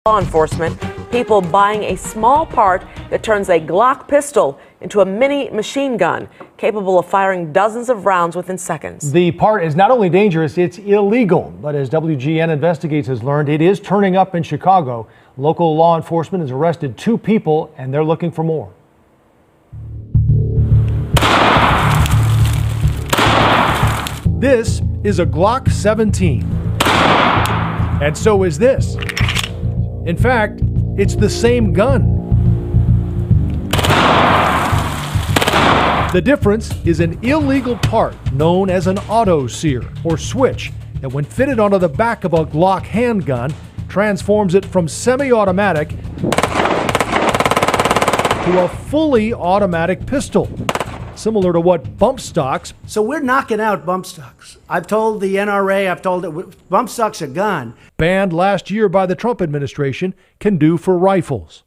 Law enforcement, people buying a small part that turns a Glock pistol into a mini machine gun capable of firing dozens of rounds within seconds. The part is not only dangerous, it's illegal. But as WGN Investigates has learned, it is turning up in Chicago. Local law enforcement has arrested 2 people and they're looking for more. This is a Glock 17. And so is this. In fact, it's the same gun. The difference is an illegal part known as an auto sear or switch that, when fitted onto the back of a Glock handgun, transforms it from semi-automatic to a fully automatic pistol, similar to what bump stocks. So we're knocking out bump stocks. I've told the NRA, I've told that bump stocks a gun. Banned last year by the Trump administration can do for rifles.